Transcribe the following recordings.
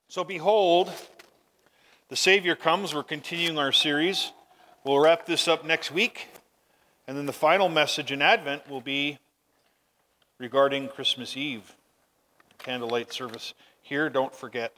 So behold, the Savior comes. We're continuing our series. We'll wrap this up next week. And then the final message in Advent will be regarding Christmas Eve. Candlelight service here, don't forget.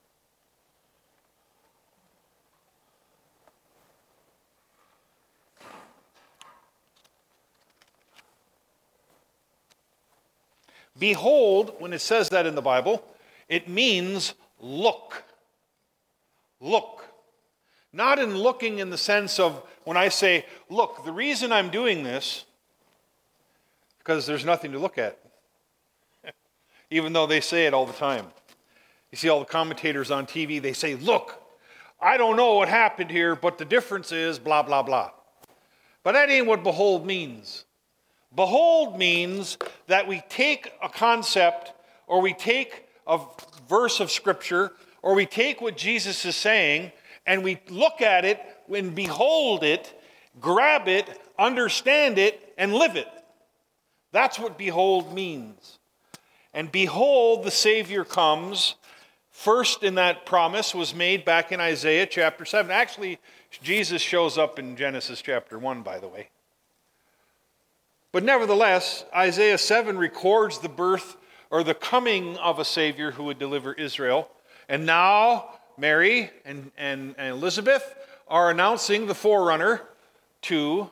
Behold, when it says that in the Bible, it means look. Look. Not in looking in the sense of when I say, look, the reason I'm doing this, because there's nothing to look at. Even though they say it all the time. You see all the commentators on TV, they say, look, I don't know what happened here, but the difference is blah, blah, blah. But that ain't what behold means. Behold means that we take a concept, or we take a verse of Scripture, or we take what Jesus is saying, and we look at it and behold it, grab it, understand it, and live it. That's what behold means. And behold, the Savior comes. First in that promise was made back in Isaiah chapter 7. Actually, Jesus shows up in Genesis chapter 1, by the way. But nevertheless, Isaiah 7 records the birth or the coming of a Savior who would deliver Israel. And now Mary and Elizabeth are announcing the forerunner to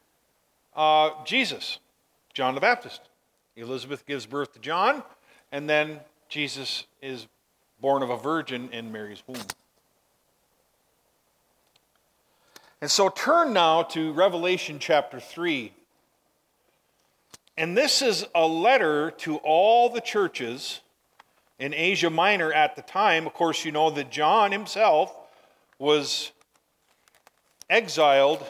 Jesus, John the Baptist. Elizabeth gives birth to John, and then Jesus is born of a virgin in Mary's womb. And so turn now to Revelation chapter 3. And this is a letter to all the churches in Asia Minor at the time. Of course, you know that John himself was exiled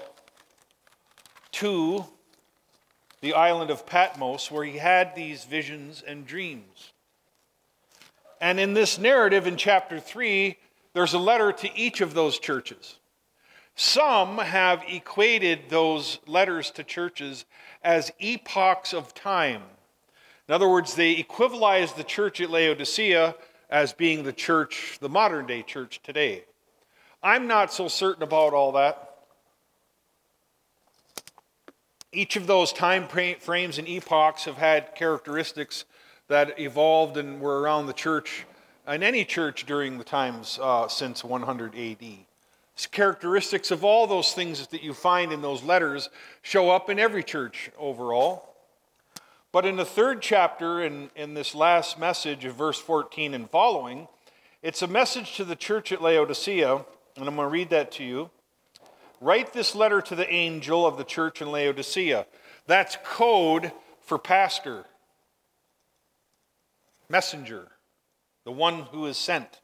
to the island of Patmos, where he had these visions and dreams. And in this narrative in chapter 3, there's a letter to each of those churches. Some have equated those letters to churches as epochs of time. In other words, they equivalize the church at Laodicea as being the church, the modern day church today. I'm not so certain about all that. Each of those time frames and epochs have had characteristics that evolved and were around the church, and any church during the times since 100 AD. Characteristics of all those things that you find in those letters show up in every church overall. But in the third chapter, in this last message of verse 14 and following, it's a message to the church at Laodicea, and I'm going to read that to you. Write this letter to the angel of the church in Laodicea. That's code for pastor, messenger, the one who is sent.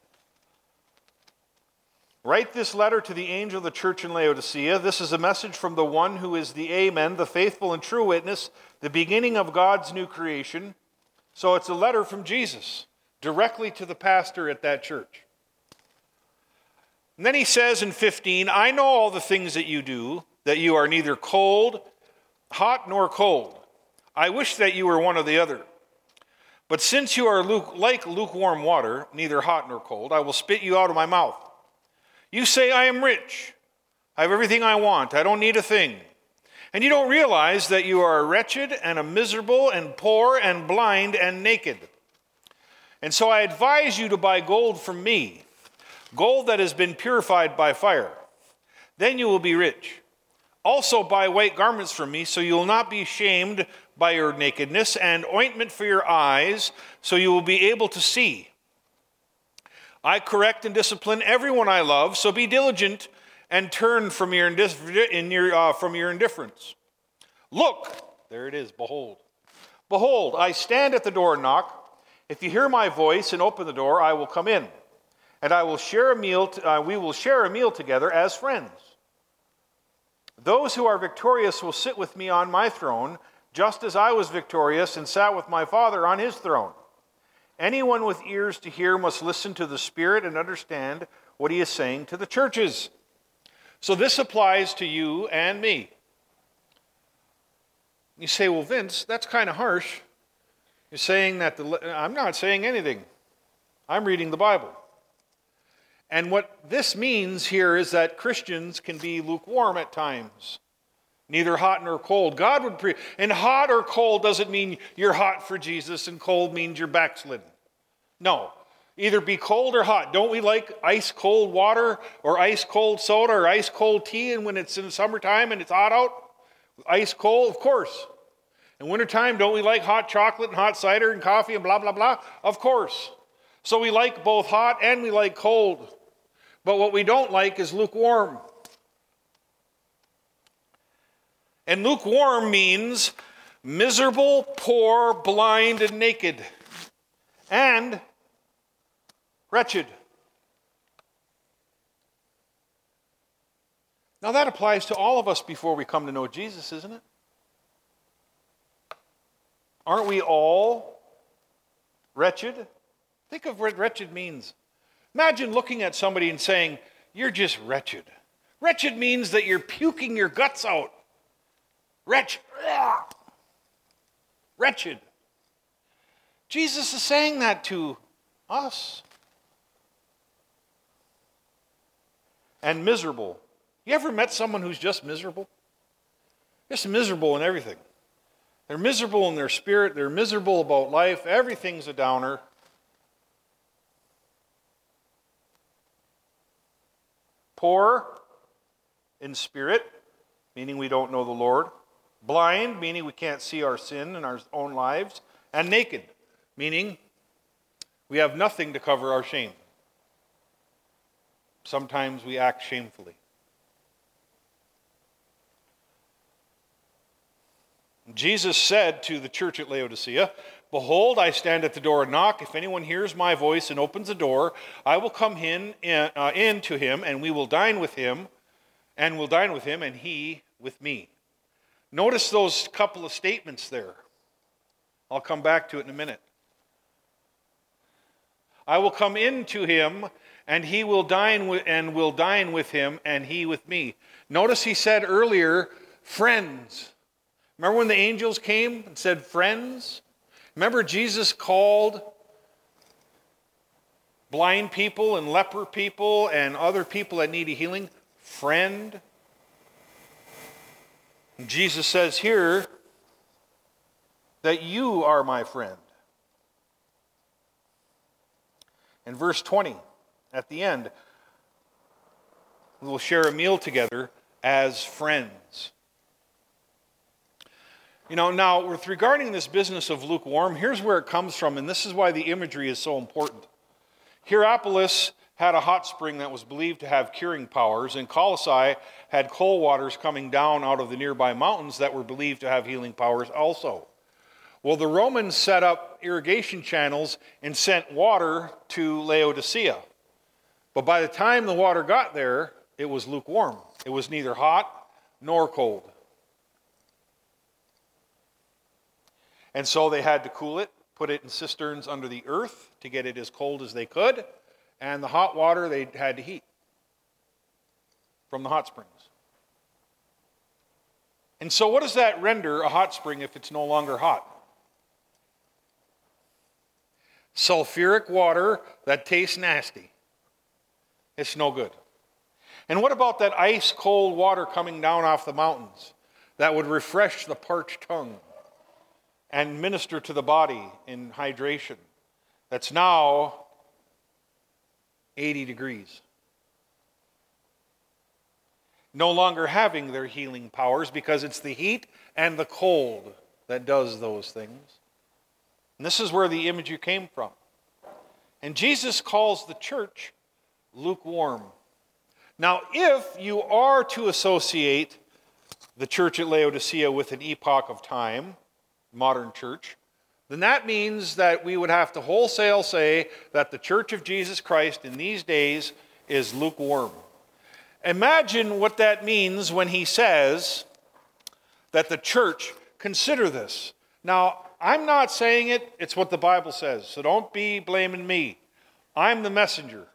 Write this letter to the angel of the church in Laodicea. This is a message from the one who is the Amen, the faithful and true witness, the beginning of God's new creation. So it's a letter from Jesus, directly to the pastor at that church. And then he says in 15, I know all the things that you do, that you are neither hot nor cold. I wish that you were one or the other. But since you are like lukewarm water, neither hot nor cold, I will spit you out of my mouth. You say, I am rich. I have everything I want. I don't need a thing. And you don't realize that you are wretched and a miserable and poor and blind and naked. And so I advise you to buy gold from me, gold that has been purified by fire. Then you will be rich. Also buy white garments from me, so you will not be shamed by your nakedness, and ointment for your eyes, so you will be able to see. I correct and discipline everyone I love, so be diligent and turn from your indifference. Look, there it is, behold. Behold, I stand at the door and knock. If you hear my voice and open the door, I will come in, and I will share a meal. We will share a meal together as friends. Those who are victorious will sit with me on my throne, just as I was victorious and sat with my Father on his throne. Anyone with ears to hear must listen to the Spirit and understand what he is saying to the churches. So this applies to you and me. You say, well, Vince, that's kind of harsh. You're saying that I'm not saying anything. I'm reading the Bible. And what this means here is that Christians can be lukewarm at times. Neither hot nor cold. And hot or cold doesn't mean you're hot for Jesus and cold means you're backslidden. No. Either be cold or hot. Don't we like ice cold water or ice cold soda or ice cold tea, and when it's in the summertime and it's hot out? Ice cold? Of course. In wintertime, don't we like hot chocolate and hot cider and coffee and blah, blah, blah? Of course. So we like both hot and we like cold. But what we don't like is lukewarm. And lukewarm means miserable, poor, blind, and naked, and wretched. Now that applies to all of us before we come to know Jesus, isn't it? Aren't we all wretched? Think of what wretched means. Imagine looking at somebody and saying, "You're just wretched." Wretched means that you're puking your guts out. Wretched. Jesus is saying that to us. And miserable. You ever met someone who's just miserable? Just miserable in everything. They're miserable in their spirit. They're miserable about life. Everything's a downer. Poor in spirit, meaning we don't know the Lord. Blind, meaning we can't see our sin in our own lives. And naked, meaning we have nothing to cover our shame. Sometimes we act shamefully. Jesus said to the church at Laodicea, "Behold, I stand at the door and knock. If anyone hears my voice and opens the door, I will come in to him, and we will dine with him, and he with me." Notice those couple of statements there. I'll come back to it in a minute. I will come in to him, and he will dine with him, and he with me. Notice he said earlier, friends. Remember when the angels came and said friends? Remember Jesus called blind people and leper people and other people that need a healing friend? And Jesus says here that you are my friend. In verse 20, at the end, we will share a meal together as friends. Now, with regarding this business of lukewarm, here's where it comes from, and this is why the imagery is so important. Hierapolis had a hot spring that was believed to have curing powers, and Colossae had cold waters coming down out of the nearby mountains that were believed to have healing powers also. Well, the Romans set up irrigation channels and sent water to Laodicea. But by the time the water got there, it was lukewarm. It was neither hot nor cold. And so they had to cool it, put it in cisterns under the earth to get it as cold as they could, and the hot water they had to heat from the hot springs. And so what does that render a hot spring if it's no longer hot? Sulfuric water that tastes nasty. It's no good. And what about that ice cold water coming down off the mountains that would refresh the parched tongue and minister to the body in hydration? That's now 80 degrees. No longer having their healing powers because it's the heat and the cold that does those things. And this is where the imagery came from. And Jesus calls the church lukewarm. Now, if you are to associate the church at Laodicea with an epoch of time, modern church, then that means that we would have to wholesale say that the church of Jesus Christ in these days is lukewarm. Imagine what that means when he says that the church, consider this. Now, I'm not saying it, it's what the Bible says, so don't be blaming me. I'm the messenger.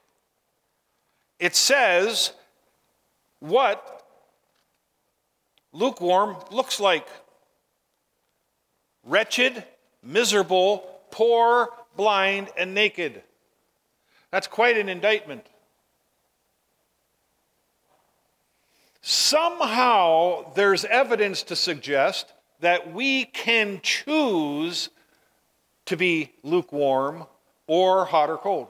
It says what lukewarm looks like. Wretched, miserable, poor, blind, and naked. That's quite an indictment. somehow there's evidence to suggest that we can choose to be lukewarm or hot or cold.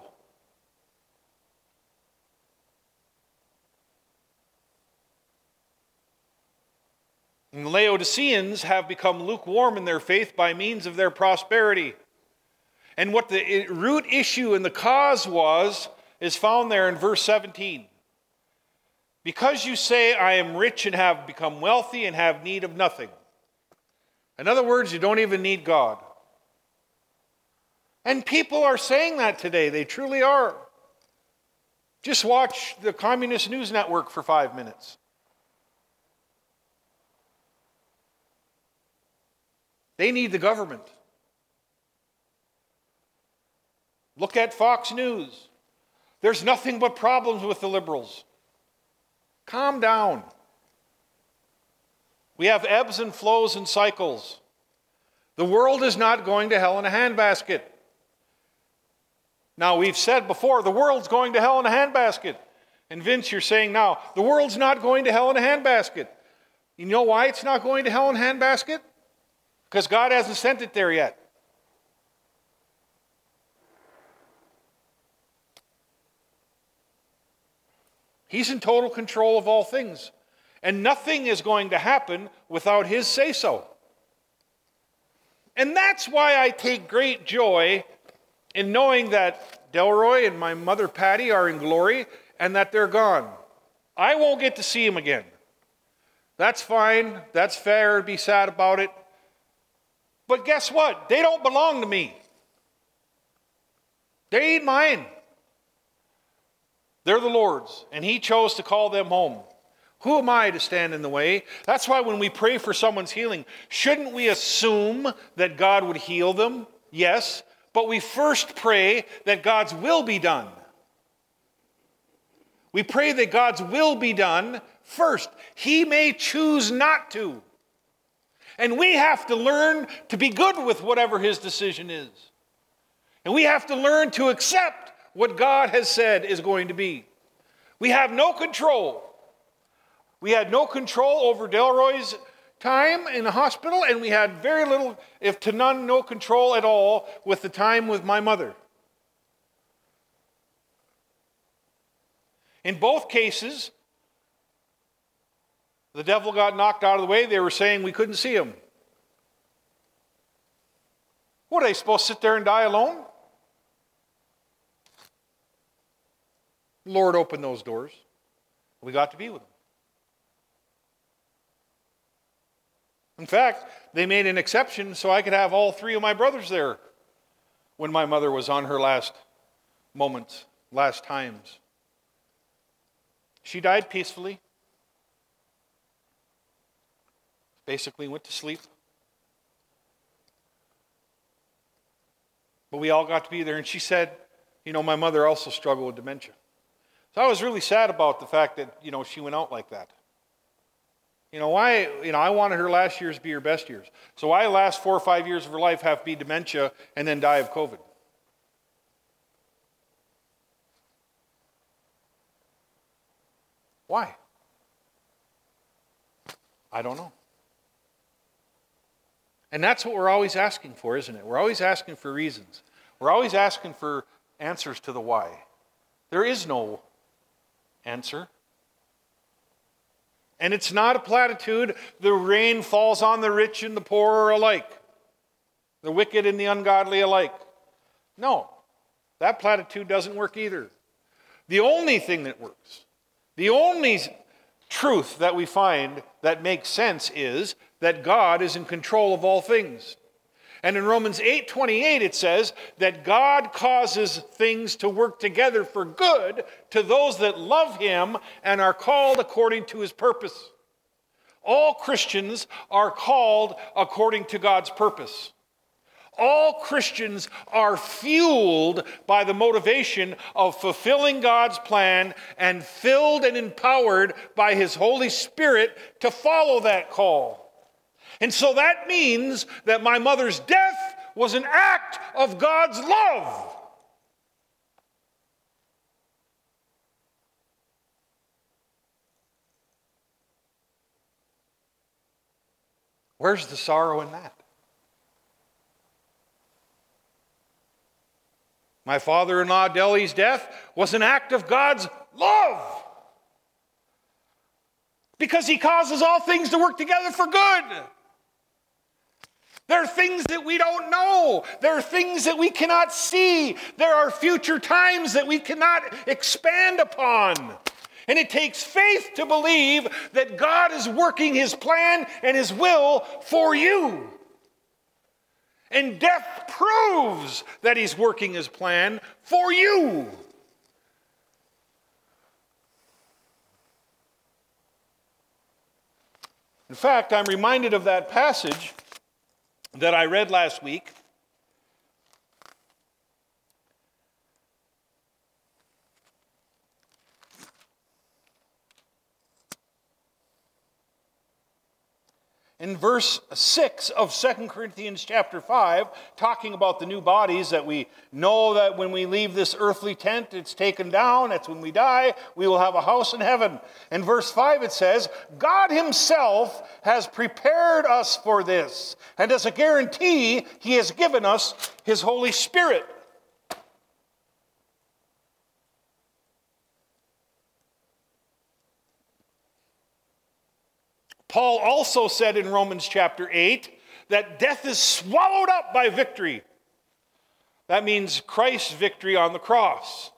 And the Laodiceans have become lukewarm in their faith by means of their prosperity. And what the root issue and the cause was is found there in verse 17. Because you say, I am rich and have become wealthy and have need of nothing. In other words, you don't even need God. And people are saying that today. They truly are. Just watch the Communist News Network for 5 minutes. They need the government. Look at Fox News. There's nothing but problems with the liberals. Calm down. We have ebbs and flows and cycles. The world is not going to hell in a handbasket. Now, we've said before, the world's going to hell in a handbasket. And Vince, you're saying now, the world's not going to hell in a handbasket. You know why it's not going to hell in a handbasket? Because God hasn't sent it there yet. He's in total control of all things. And nothing is going to happen without His say-so. And that's why I take great joy in knowing that Delroy and my mother Patty are in glory and that they're gone. I won't get to see them again. That's fine. That's fair to be sad about it. But guess what? They don't belong to me. They ain't mine. They're the Lord's, and He chose to call them home. Who am I to stand in the way? That's why when we pray for someone's healing, shouldn't we assume that God would heal them? Yes, but we first pray that God's will be done. We pray that God's will be done first. He may choose not to. And we have to learn to be good with whatever His decision is. And we have to learn to accept what God has said is going to be. We have no control. We had no control over Delroy's time in the hospital, and we had very little, if to none, no control at all with the time with my mother. In both cases, the devil got knocked out of the way. They were saying we couldn't see him. What, are they supposed to sit there and die alone? The Lord opened those doors. We got to be with Him. In fact, they made an exception so I could have all three of my brothers there when my mother was on her last moments, last times. She died peacefully. Basically went to sleep. But we all got to be there. And she said, my mother also struggled with dementia. So I was really sad about the fact that, she went out like that. Why? I wanted her last years to be her best years. So why last 4 or 5 years of her life have to be dementia and then die of COVID? Why? I don't know. And that's what we're always asking for, isn't it? We're always asking for reasons. We're always asking for answers to the why. There is no answer. And it's not a platitude. The rain falls on the rich and the poor alike. The wicked and the ungodly alike. No, that platitude doesn't work either. The only thing that works, the only truth that we find that makes sense is that God is in control of all things. And in Romans 8:28 it says that God causes things to work together for good to those that love Him and are called according to His purpose. All Christians are called according to God's purpose. All Christians are fueled by the motivation of fulfilling God's plan and filled and empowered by His Holy Spirit to follow that call. And so that means that my mother's death was an act of God's love. Where's the sorrow in that? My father-in-law Delhi's death was an act of God's love. Because he causes all things to work together for good. There are things that we don't know. There are things that we cannot see. There are future times that we cannot expand upon. And it takes faith to believe that God is working his plan and his will for you. And death proves that he's working his plan for you. In fact, I'm reminded of that passage that I read last week. In verse 6 of 2 Corinthians chapter 5, talking about the new bodies that we know that when we leave this earthly tent, it's taken down. That's when we die. We will have a house in heaven. In verse 5 it says, God himself has prepared us for this. And as a guarantee, he has given us his Holy Spirit. Paul also said in Romans chapter 8 that death is swallowed up by victory. That means Christ's victory on the cross.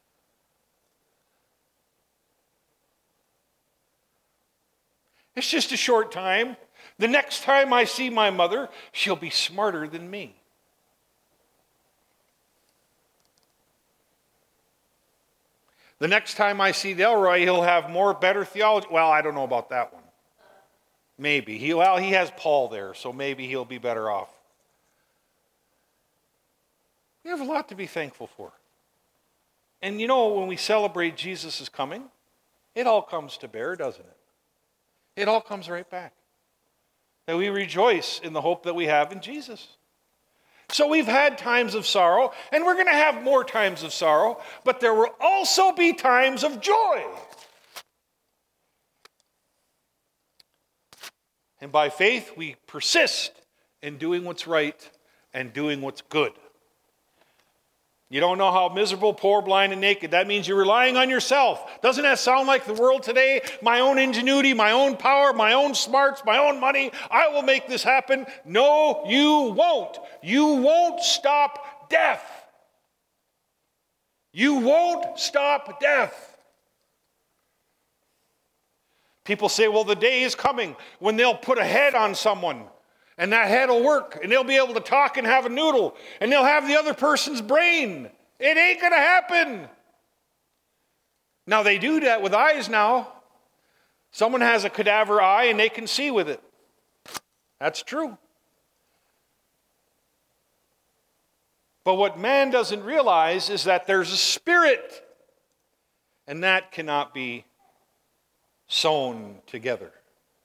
It's just a short time. The next time I see my mother, she'll be smarter than me. The next time I see Delroy, he'll have better theology. Well, I don't know about that one. Maybe. He has Paul there, so maybe he'll be better off. We have a lot to be thankful for. And you know, when we celebrate Jesus' coming, it all comes to bear, doesn't it? It all comes right back. That we rejoice in the hope that we have in Jesus. So we've had times of sorrow, and we're going to have more times of sorrow, but there will also be times of joy. And by faith, we persist in doing what's right and doing what's good. You don't know how miserable, poor, blind, and naked. That means you're relying on yourself. Doesn't that sound like the world today? My own ingenuity, my own power, my own smarts, my own money. I will make this happen. No, you won't. You won't stop death. You won't stop death. People say, well, the day is coming when they'll put a head on someone, and that head will work, and they'll be able to talk and have a noodle, and they'll have the other person's brain. It ain't going to happen. Now, they do that with eyes now. Someone has a cadaver eye, and they can see with it. That's true. But what man doesn't realize is that there's a spirit, and that cannot be sewn together.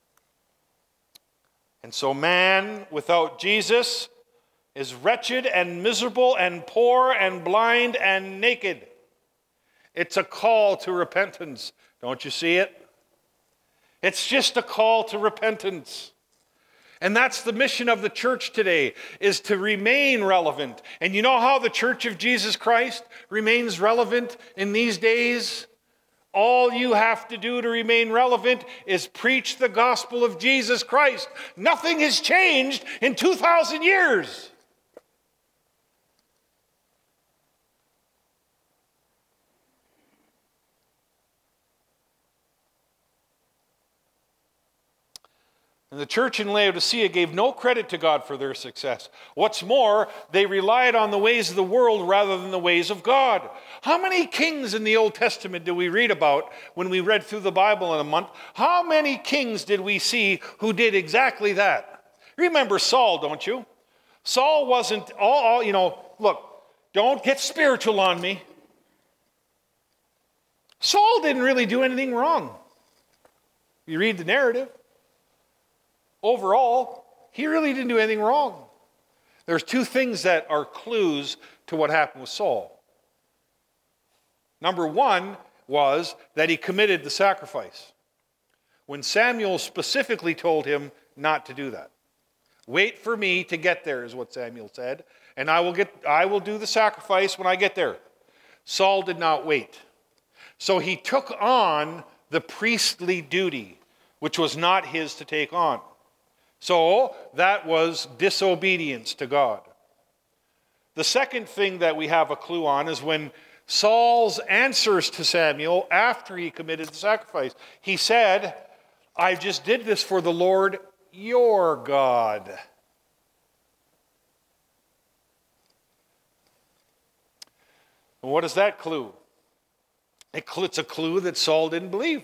And so man without Jesus is wretched and miserable and poor and blind and naked. It's a call to repentance. Don't you see it? It's just a call to repentance. And that's the mission of the church today, is to remain relevant. And you know how the Church of Jesus Christ remains relevant in these days? All you have to do to remain relevant is preach the gospel of Jesus Christ. Nothing has changed in 2,000 years. And the church in Laodicea gave no credit to God for their success. What's more, they relied on the ways of the world rather than the ways of God. How many kings in the Old Testament do we read about when we read through the Bible in a month? How many kings did we see who did exactly that? Remember Saul, don't you? Saul wasn't look, don't get spiritual on me. Saul didn't really do anything wrong. You read the narrative. Overall, he really didn't do anything wrong. There's two things that are clues to what happened with Saul. Number one was that he committed the sacrifice when Samuel specifically told him not to do that. Wait for me to get there, is what Samuel said, and I will do the sacrifice when I get there. Saul did not wait. So he took on the priestly duty, which was not his to take on. So that was disobedience to God. The second thing that we have a clue on is when Saul's answers to Samuel after he committed the sacrifice. He said, I just did this for the Lord your God. And what is that clue? It's a clue that Saul didn't believe.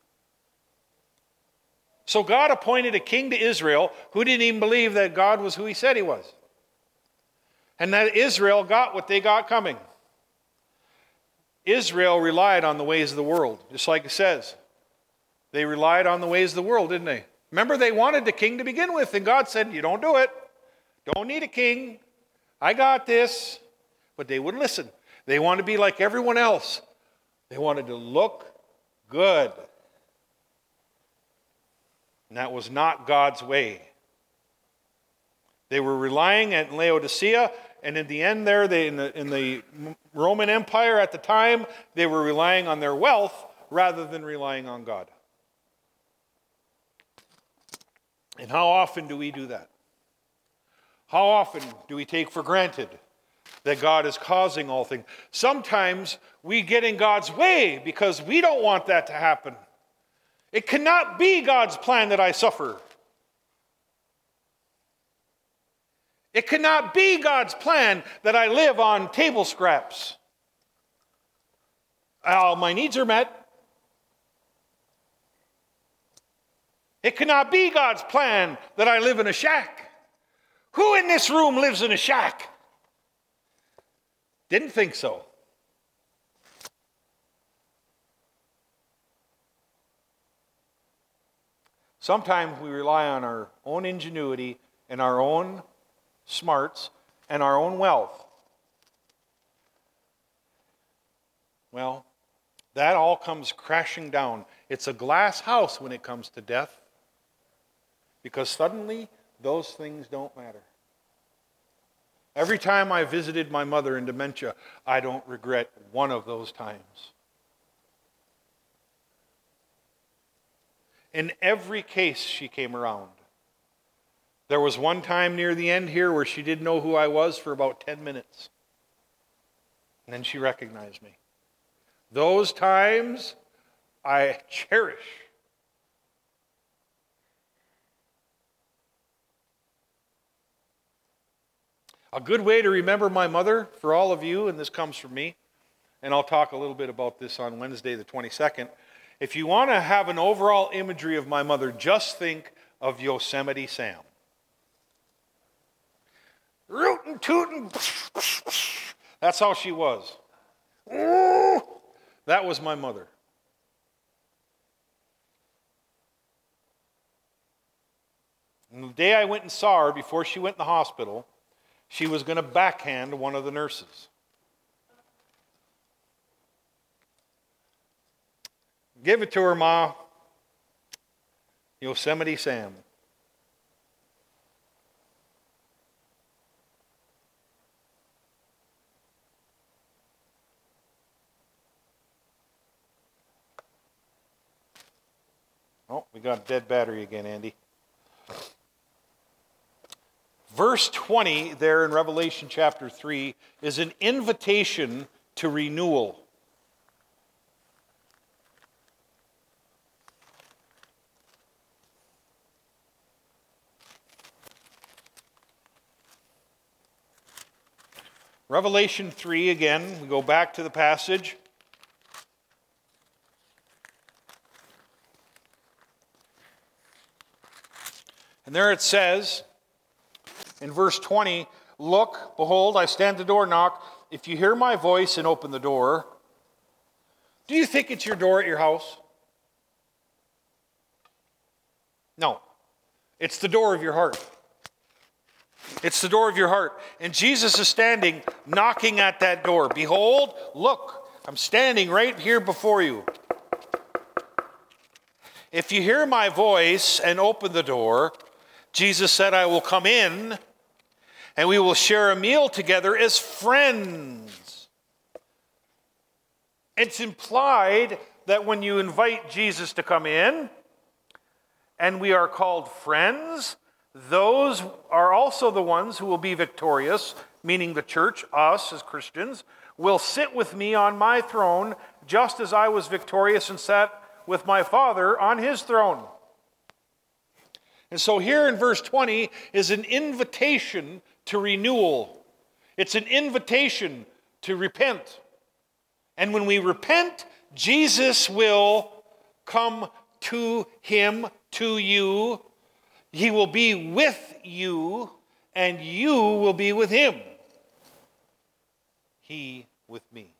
So God appointed a king to Israel who didn't even believe that God was who he said he was. And that Israel got what they got coming. Israel relied on the ways of the world, just like it says. They relied on the ways of the world, didn't they? Remember, they wanted the king to begin with, and God said, you don't do it. Don't need a king. I got this. But they wouldn't listen. They wanted to be like everyone else. They wanted to look good. And that was not God's way. They were relying at Laodicea, and in the end there, in the Roman Empire at the time, they were relying on their wealth rather than relying on God. And how often do we do that? How often do we take for granted that God is causing all things? Sometimes we get in God's way because we don't want that to happen. It cannot be God's plan that I suffer. It cannot be God's plan that I live on table scraps. All my needs are met. It cannot be God's plan that I live in a shack. Who in this room lives in a shack? Didn't think so. Sometimes we rely on our own ingenuity and our own smarts and our own wealth. Well, that all comes crashing down. It's a glass house when it comes to death, because suddenly those things don't matter. Every time I visited my mother in dementia, I don't regret one of those times. In every case she came around. There was one time near the end here where she didn't know who I was for about 10 minutes. And then she recognized me. Those times I cherish. A good way to remember my mother for all of you, and this comes from me, and I'll talk a little bit about this on Wednesday the 22nd. If you want to have an overall imagery of my mother, just think of Yosemite Sam. Rootin' tootin'. That's how she was. That was my mother. And the day I went and saw her, before she went in the hospital, she was going to backhand one of the nurses. Give it to her, Ma. Yosemite Sam. Oh, we got a dead battery again, Andy. Verse 20 there in Revelation chapter 3 is an invitation to renewal. Revelation 3 again, we go back to the passage. And there it says, in verse 20, look, behold, I stand at the door and knock. If you hear my voice and open the door, do you think it's your door at your house? No. It's the door of your heart. It's the door of your heart. And Jesus is standing, knocking at that door. Behold, look, I'm standing right here before you. If you hear my voice and open the door, Jesus said, I will come in and we will share a meal together as friends. It's implied that when you invite Jesus to come in and we are called friends, those are also the ones who will be victorious, meaning the church, us as Christians, will sit with me on my throne just as I was victorious and sat with my Father on his throne. And so here in verse 20 is an invitation to renewal. It's an invitation to repent. And when we repent, Jesus will come to him, to you. He will be with you, and you will be with him. He with me.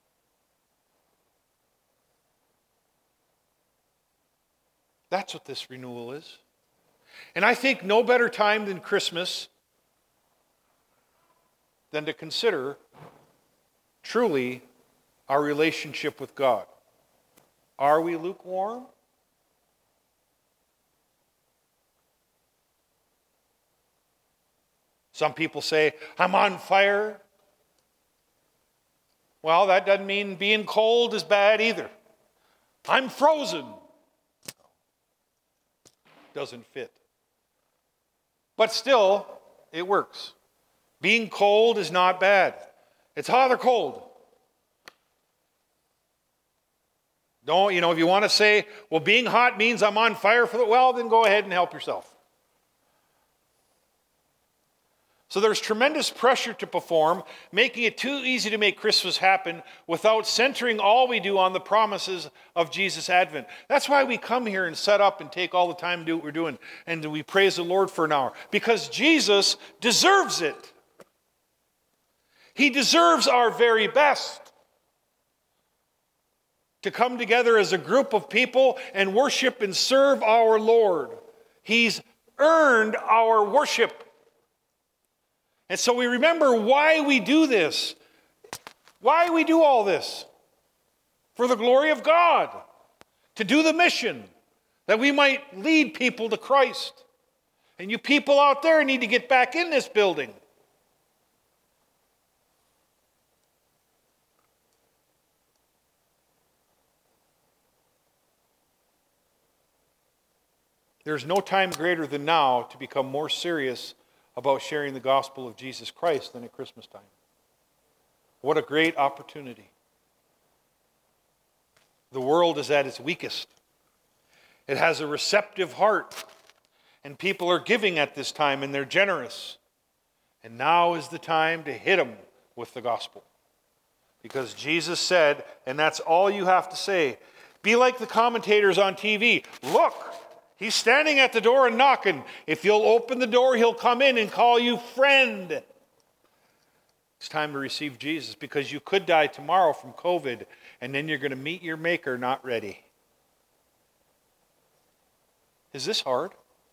That's what this renewal is. And I think no better time than Christmas than to consider truly our relationship with God. Are we lukewarm? Some people say, I'm on fire. Well, that doesn't mean being cold is bad either. I'm frozen. Doesn't fit. But still, it works. Being cold is not bad. It's hot or cold. Don't, if you want to say, well, being hot means I'm on fire well, then go ahead and help yourself. So there's tremendous pressure to perform, making it too easy to make Christmas happen without centering all we do on the promises of Jesus' advent. That's why we come here and set up and take all the time to do what we're doing, and we praise the Lord for an hour, because Jesus deserves it. He deserves our very best. To come together as a group of people and worship and serve our Lord. He's earned our worship. And so we remember why we do this. Why we do all this. For the glory of God. To do the mission. That we might lead people to Christ. And you people out there need to get back in this building. There's no time greater than now to become more serious about sharing the gospel of Jesus Christ than at Christmas time. What a great opportunity. The world is at its weakest. It has a receptive heart, and people are giving at this time, and they're generous. And now is the time to hit them with the gospel. Because Jesus said, and that's all you have to say, be like the commentators on TV. Look! He's standing at the door and knocking. If you'll open the door, he'll come in and call you friend. It's time to receive Jesus, because you could die tomorrow from COVID, and then you're going to meet your Maker not ready. Is this hard?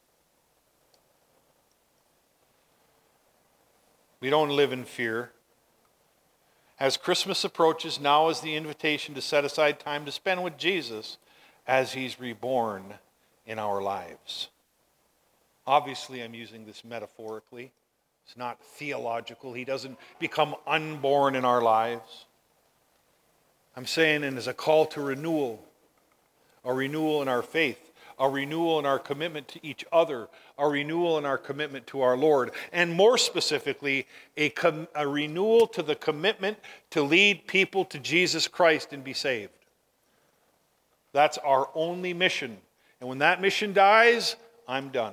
We don't live in fear. As Christmas approaches, now is the invitation to set aside time to spend with Jesus as he's reborn in our lives. Obviously, I'm using this metaphorically. It's not theological. He doesn't become unborn in our lives. I'm saying it as a call to renewal, a renewal in our faith, a renewal in our commitment to each other, a renewal in our commitment to our Lord, and more specifically, a renewal to the commitment to lead people to Jesus Christ and be saved. That's our only mission. And when that mission dies, I'm done.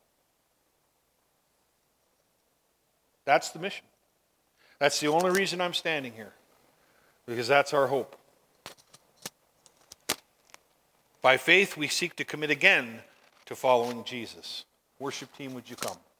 That's the mission. That's the only reason I'm standing here. Because that's our hope. By faith, we seek to commit again to following Jesus. Worship team, would you come?